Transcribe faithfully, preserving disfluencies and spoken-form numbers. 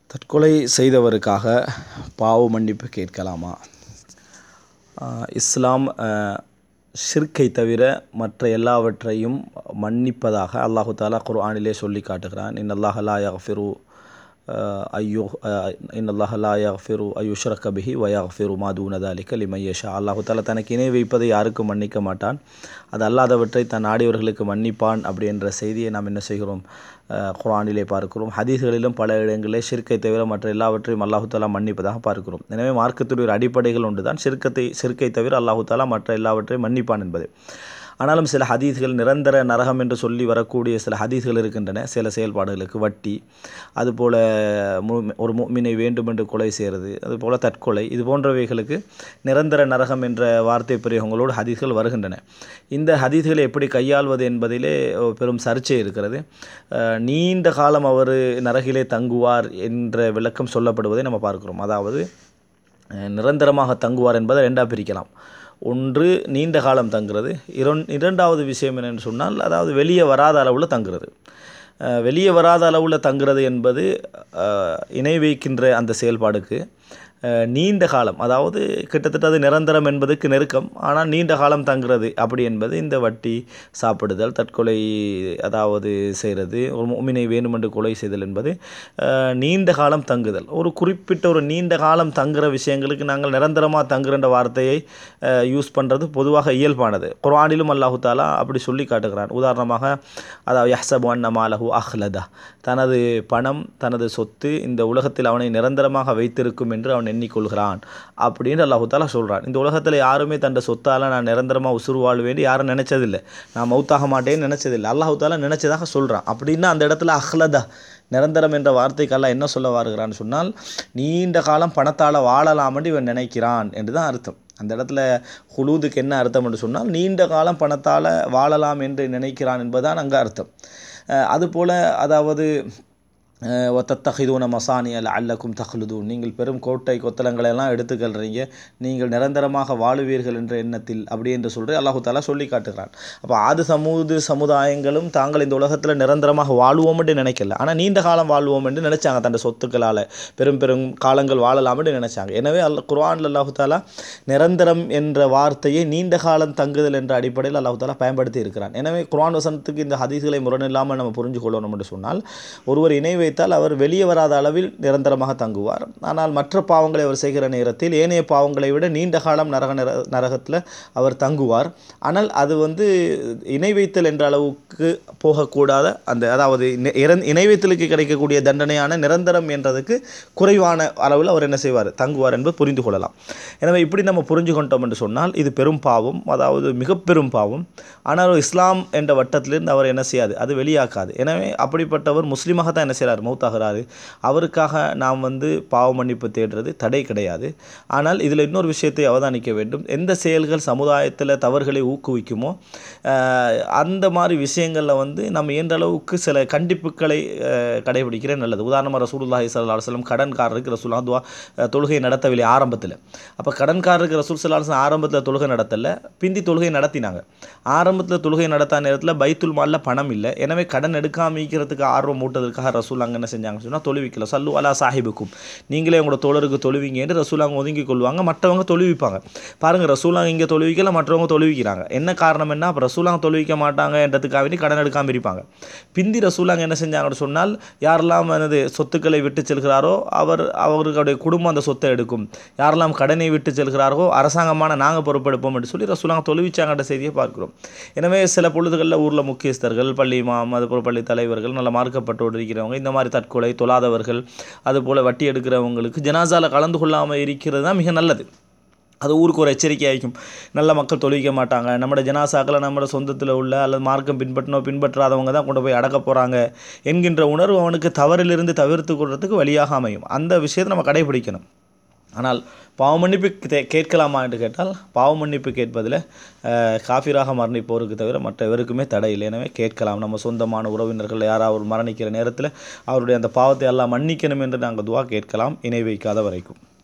தற்கொலை செய்தவருக்காக பாவ மன்னிப்பு கேட்கலாமா? இஸ்லாம் ஷிர்க்கை தவிர மற்ற எல்லாவற்றையும் மன்னிப்பதாக அல்லாஹு தாலா குர்ஆனிலே சொல்லி காட்டுகிறான். இன்னல்லாஹ லா யக்ஃபிரு ஐயோ இன்னல்லாஹ லா யக்ஃபிரு அய்யுஷ்ரக பிஹி வ யக்ஃபிரு மா தூன தாலிக லிமன் யஷா. அல்லாஹு தாலா தனக்கு இணை வைப்பதை யாருக்கும் மன்னிக்க மாட்டான், அது அல்லாதவற்றை தன் நாடியவர்களுக்கு மன்னிப்பான் அப்படி என்ற செய்தியை நாம் என்ன செய்கிறோம், குர்ஆனிலே பார்க்கிறோம். ஹதீஸ்களிலும் பல இடங்களிலே ஷிர்க்கை தவிர மற்ற எல்லாவற்றையும் அல்லாஹு தாலா மன்னிப்பதாக பார்க்கிறோம். எனவே மார்க்கத்துடைய ஒரு அடிப்படைகள் ஒன்று தான் ஷிர்க்கத்தை ஷிர்க்கை தவிர அல்லாஹு தாலா மற்ற எல்லாவற்றையும் மன்னிப்பான் என்பது. ஆனாலும் சில ஹதீஸ்கள் நிரந்தர நரகம் என்று சொல்லி வரக்கூடிய சில ஹதீஸ்கள் இருக்கின்றன. சில செயல்பாடுகளுக்கு வட்டி, அதுபோல் ஒரு முஃமினை வேண்டுமென்று கொலை செய்கிறது, அதுபோல் தற்கொலை, இது போன்றவைகளுக்கு நிரந்தர நரகம் என்ற வார்த்தை பிரயோகங்களோடு ஹதீஸ்கள் வருகின்றன. இந்த ஹதீஸ்களை எப்படி கையாள்வது என்பதிலே பெரும் சர்ச்சை இருக்கிறது. நீண்ட காலம் அவர் நரகிலே தங்குவார் என்ற விளக்கம் சொல்லப்படுவதை நம்ம பார்க்கிறோம். அதாவது நிரந்தரமாக தங்குவார் என்பதை ரெண்டாக பிரிக்கலாம். ஒன்று நீண்ட காலம் தங்குறது, இரண் இரண்டாவது விஷயம் என்னென்னு சொன்னால், அதாவது வெளியே வராத அளவில் தங்குறது. வெளியே வராத அளவில் தங்குறது என்பது இணை வைக்கின்ற அந்த செயல்பாடுக்கு நீண்ட காலம், அதாவது கிட்டத்தட்ட அது நிரந்தரம் என்பதுக்கு நெருக்கம், ஆனால் நீண்ட காலம் தங்குறது அப்படி என்பது இந்த வட்டி சாப்பிடுதல், தற்கொலை அதாவது செய்கிறது, ஒரு முஃமினை வேண்டுமென்று கொலை செய்தல் என்பது நீண்ட காலம் தங்குதல். ஒரு குறிப்பிட்ட ஒரு நீண்ட காலம் தங்குகிற விஷயங்களுக்கு நாங்கள் நிரந்தரமாக தங்குகின்ற வார்த்தையை யூஸ் பண்ணுறது பொதுவாக இயல்பானது. குர்ஆனிலும் அல்லாஹு தாலா அப்படி சொல்லி காட்டுகிறான். உதாரணமாக, அதாவது யஹ்சபு அன்ன மாலஹு அஹ்லதா, தனது பணம் தனது சொத்து இந்த உலகத்தில் அவனை நிரந்தரமாக வைத்திருக்கும் என்று அவன் எண்ணிக்கொள்கிறான் அப்படின்னு அல்லாஹு தாலா சொல்கிறான். இந்த உலகத்தில் யாருமே தன் சொத்தால் நான் நிரந்தரமாக உசுறு வாழ்வேண்டி யாரும் நினச்சதில்லை, நான் மௌத்தாக மாட்டேன்னு நினச்சதில்லை. அல்லாஹு தாலா நினச்சதாக சொல்கிறான். அப்படின்னா அந்த இடத்துல அஹ்லதா நிரந்தரம் என்ற வார்த்தைக்கெல்லாம் என்ன சொல்ல வருகிறான்னு சொன்னால், நீண்ட காலம் பணத்தால் வாழலாம்னு இவன் நினைக்கிறான் என்று தான் அர்த்தம். அந்த இடத்துல ஹுலூதுக்கு என்ன அர்த்தம் என்று சொன்னால், நீண்ட காலம் பணத்தால் வாழலாம் என்று நினைக்கிறான் என்பதுதான் அங்கே அர்த்தம். அதுபோல் அதாவது ஒத்தத்தஹிதூன மசானிய லஅல்லக்கும் தஹ்லுதூன், நீங்கள் பெரும் கோட்டை கொத்தளங்களெல்லாம் எடுத்துக்கொள்கிறீங்க, நீங்கள் நிரந்தரமாக வாழுவீர்கள் என்ற எண்ணத்தில் அப்படி என்று சொல்கிற அல்லாஹு தாலா சொல்லி காட்டுகிறான். அப்போ ஆது சமூது சமுதாயங்களும் தாங்கள் இந்த உலகத்தில் நிரந்தரமாக வாழ்வோம் என்று நினைக்கல, ஆனால் நீண்ட காலம் வாழ்வோம் என்று நினைச்சாங்க. தன் சொத்துக்களால் பெரும் பெரும் காலங்கள் வாழலாம் என்று நினைச்சாங்க. எனவே அல் குர்ஆனில் அல்லாஹு தாலா நிரந்தரம் என்ற வார்த்தையை நீண்ட காலம் தங்குதல் என்ற அடிப்படையில் அல்லாஹு தாலா பயன்படுத்தி இருக்கிறான். எனவே குர்ஆன் வசனத்துக்கு இந்த ஹதீஸ்களை முரணில்லாமல் நம்ம புரிஞ்சு கொள்ளணும் என்று சொன்னால், ஒருவர் இணை வைத்தால் அவர் வெளியே வராத அளவில் நிரந்தரமாக தங்குவார். ஆனால் மற்ற பாவங்களை அவர் செய்கிற நேரத்தில் ஏனைய பாவங்களை விட நீண்ட காலம் நரக நரகத்தில் அவர் தங்குவார். ஆனால் அது வந்து இணை வைத்தல் என்ற அளவுக்கு போகக்கூடாத அந்த, அதாவது இணை வைத்தலுக்கு கிடைக்கக்கூடிய தண்டனையான நிரந்தரம் என்றதுக்கு குறைவான அளவில் அவர் என்ன செய்வார், தங்குவார் என்பது புரிந்து கொள்ளலாம். எனவே இப்படி நம்ம புரிஞ்சு கொண்டோம் என்று சொன்னால் இது பெரும் பாவம், அதாவது மிக பெரும் பாவம். ஆனால் இஸ்லாம் என்ற வட்டத்திலிருந்து அவர் என்ன செய்யாது, அது வெளியாக்காது. எனவே அப்படிப்பட்டவர் முஸ்லீமாக தான் என்ன செய்கிறார், மௌத்தாகிறாரு. அவருக்காக நாம் வந்து பாவ மன்னிப்பு தேடுறது தடை கிடையாது. ஆனால் இதில் இன்னொரு விஷயத்தை அவதானிக்க வேண்டும். எந்த செயல்கள் சமுதாயத்தில் தவறுகளை ஊக்குவிக்குமோ அந்த மாதிரி விஷயங்களில் வந்து நம்ம இயன்ற அளவுக்கு சில கண்டிப்புகளை கடைபிடிக்கிறது நல்லது. உதாரணமாக ரசூலுல்லாஹி ஸல்லல்லாஹு அலைஹி வஸல்லம் கடன்காரருக்கு ரசூலுல்லாஹ் துவா தொழுகை நடத்தவில்லை ஆரம்பத்தில். அப்போ கடன்காரருக்கு ரசூல் ஸல்லல்லாஹு அலைஹி வஸல்லம் ஆரம்பத்தில் தொழுகை நடத்தலை, பிந்தி தொழுகை நடத்தினாங்க. ஆரம்பத்தில் தொழுகை நடத்த நேரத்தில் பைத்துல் மாலில் பணம் இல்லை. எனவே கடன் எடுக்காமிக்கிறதுக்கு ஆர்வம் மூட்டதற்காக ரசூல் அங்கே என்ன செஞ்சாங்க சொன்னால், தொழுவிக்கல. சல்லு அலா சாஹிபுக்கும், நீங்களே உங்களோட தோழருக்கு தொழுவிங்க என்று ரசூலாங்க ஒதுங்கி கொள்வாங்க, மற்றவங்க தொழுவிப்பாங்க. பாருங்கள், ரசூலாங்க இங்கே தொழுவிக்கல, மற்றவங்க தொழுவிக்கிறாங்க. என்ன காரணம் என்ன, அப்போ ரசூலாங்க தொழுவிக்க மாட்டாங்க என்றதுக்காக வேண்டி கடன் எடுக்காமல் இருப்பாங்க. பிந்தி ரசூலாங்க என்ன செஞ்சாங்கன்னு சொன்னால், யாரெல்லாம் எனது சொத்துக்களை விட்டு செல்கிறாரோ அவர் அவர்களுடைய குடும்பம் அந்த சொத்தை எடுக்கும், யாரெல்லாம் கடனை விட்டு செல்கிறாரோ அரசாங்கமான நாங்கள் பொறுப்பெடுப்போம் என்று சொல்லி ரசூலாங்க தொழுவிச்சாங்கன்ற செய்தியை பார்க்கிறோம். எனவே சில பொழுதுகளில் ஊரில் முக்கியஸ்தர்கள், பள்ளி இமாம், அதுபோல் பள்ளி தலைவர்கள், நல்ல மார்க்கப்பட்டோடு இருக்கிறவங்க, இந்த மாதிரி தற்கொலை தொழாதவர்கள், அதுபோல் வட்டி எடுக்கிறவங்களுக்கு ஜனாசாவில் கலந்து கொள்ளாமல் இருக்கிறது தான் மிக நல்லது. அது ஊருக்கு ஒரு எச்சரிக்கை ஆகிக்கும். நல்ல மக்கள் தொழுவிக்க மாட்டாங்க, நம்மளோட ஜனாசாக்களை நம்மளோட சொந்தத்தில் உள்ள அல்லது மார்க்கம் பின்பற்றினோ பின்பற்றாதவங்க தான் கொண்டு போய் அடக்க போகிறாங்க என்கின்ற உணர்வு அவனுக்கு தவறிலிருந்து தவிர்த்து கொள்றதுக்கு வழியாக அமையும். அந்த விஷயத்தை நம்ம கடைபிடிக்கணும். ஆனால் பாவ மன்னிப்பு கேட்கலாமா என்று கேட்டால், பாவ மன்னிப்பு கேட்பதில் காஃபிராக மரணிப்போருக்கு தவிர மற்ற எவருக்குமே தடை இல்லை. எனவே கேட்கலாம். நம்ம சொந்தமான உறவினர்கள் யாராவது மரணிக்கிற நேரத்தில் அவருடைய அந்த பாவத்தை எல்லாம் மன்னிக்கணும் என்று நாங்கள் துவா கேட்கலாம், இணை வைக்காத வரைக்கும்.